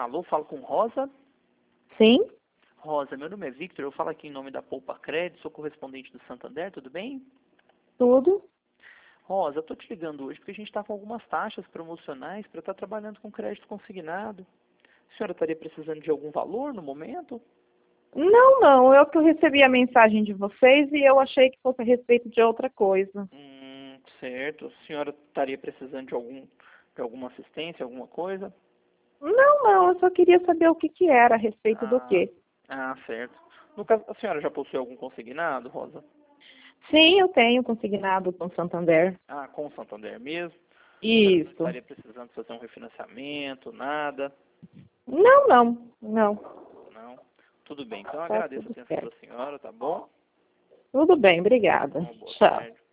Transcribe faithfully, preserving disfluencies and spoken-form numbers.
Alô, falo com Rosa. Sim? Rosa, meu nome é Victor, eu falo aqui em nome da Poupa Crédito, sou correspondente do Santander, tudo bem? Tudo? Rosa, eu tô te ligando hoje porque a gente está com algumas taxas promocionais para estar trabalhando com crédito consignado. A senhora estaria precisando de algum valor no momento? Não, não. Eu que recebi a mensagem de vocês e eu achei que fosse a respeito de outra coisa. Hum, certo. A senhora estaria precisando de algum, de alguma assistência, alguma coisa? Não, não. Eu só queria saber o que que era a respeito do Ah, quê. ah, certo. No caso, a senhora já possui algum consignado, Rosa? Sim, eu tenho consignado com Santander. Ah, com o Santander mesmo? A senhora não Isso. estaria precisando fazer um refinanciamento, nada? Não, não. Não. Não? Tudo bem. Então eu Tá agradeço a tudo atenção da certo. senhora, tá bom? Tudo bem, obrigada. Uma boa Tchau. tarde.